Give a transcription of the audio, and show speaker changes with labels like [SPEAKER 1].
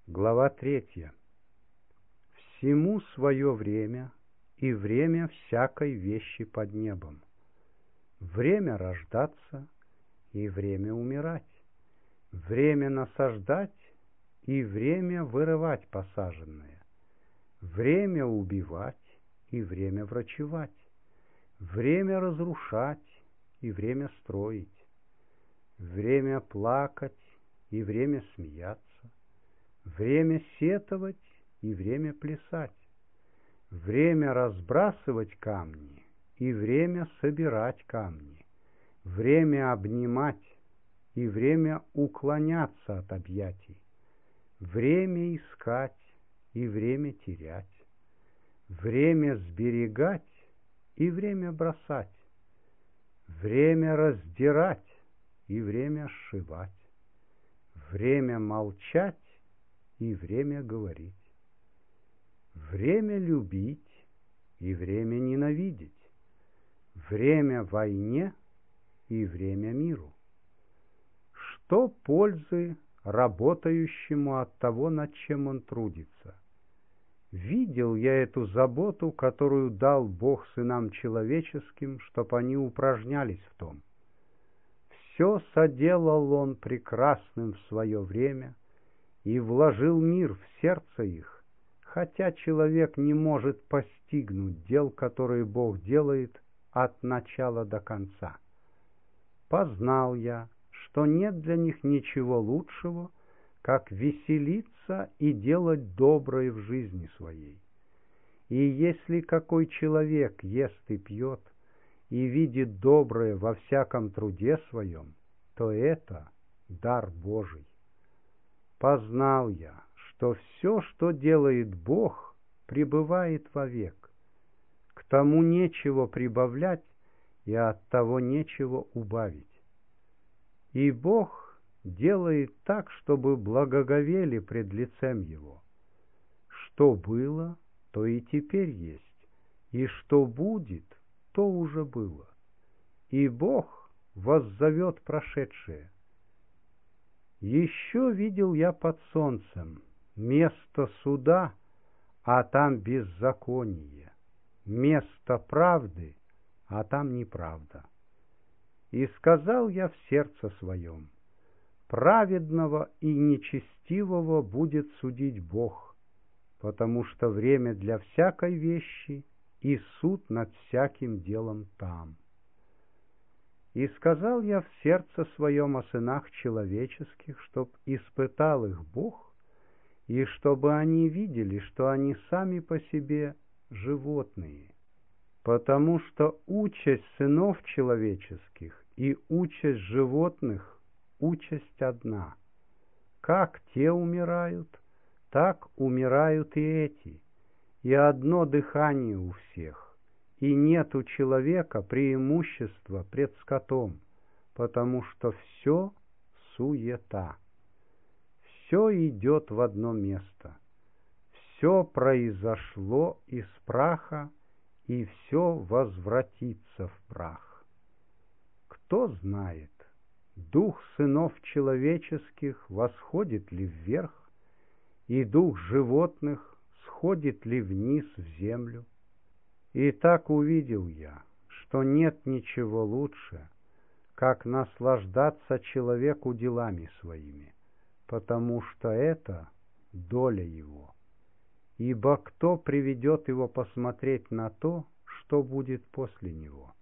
[SPEAKER 1] Глава 3. Всему свое время, и время всякой вещи под небом. Время рождаться, и время умирать. Время насаждать, и время вырывать посаженное. Время убивать, и время врачевать. Время разрушать, и время строить. Время плакать, и время смеяться. Время сетовать и время плясать, время разбрасывать камни и время собирать камни, время обнимать и время уклоняться от объятий, время искать и время терять, время сберегать и время бросать, время раздирать и время сшивать, время молчать и время говорить, время любить и время ненавидеть, время войне и время миру. Что пользы работающему от того, над чем он трудится? Видел я эту заботу, которую дал Бог сынам человеческим, чтоб они упражнялись в том. Все соделал он прекрасным в свое время, и вложил мир в сердце их, хотя человек не может постигнуть дел, которые Бог делает от начала до конца. Познал я, что нет для них ничего лучшего, как веселиться и делать доброе в жизни своей. И если какой человек ест и пьет, и видит доброе во всяком труде своем, то это дар Божий. Познал я, что все, что делает Бог, пребывает вовек. К тому нечего прибавлять, и от того нечего убавить. И Бог делает так, чтобы благоговели пред лицем Его. Что было, то и теперь есть, и что будет, то уже было. И Бог воззовет прошедшее. Еще видел я под солнцем место суда, а там беззаконие, место правды, а там неправда. И сказал я в сердце своем: праведного и нечестивого будет судить Бог, потому что время для всякой вещи и суд над всяким делом там. И сказал я в сердце своем о сынах человеческих, чтоб испытал их Бог, и чтобы они видели, что они сами по себе животные, потому что участь сынов человеческих и участь животных — участь одна. Как те умирают, так умирают и эти, и одно дыхание у всех. И нет у человека преимущества пред скотом, потому что все суета. Все идет в одно место. Все произошло из праха, и все возвратится в прах. Кто знает, дух сынов человеческих восходит ли вверх, и дух животных сходит ли вниз в землю? И так увидел я, что нет ничего лучше, как наслаждаться человеку делами своими, потому что это доля его. Ибо кто приведет его посмотреть на то, что будет после него?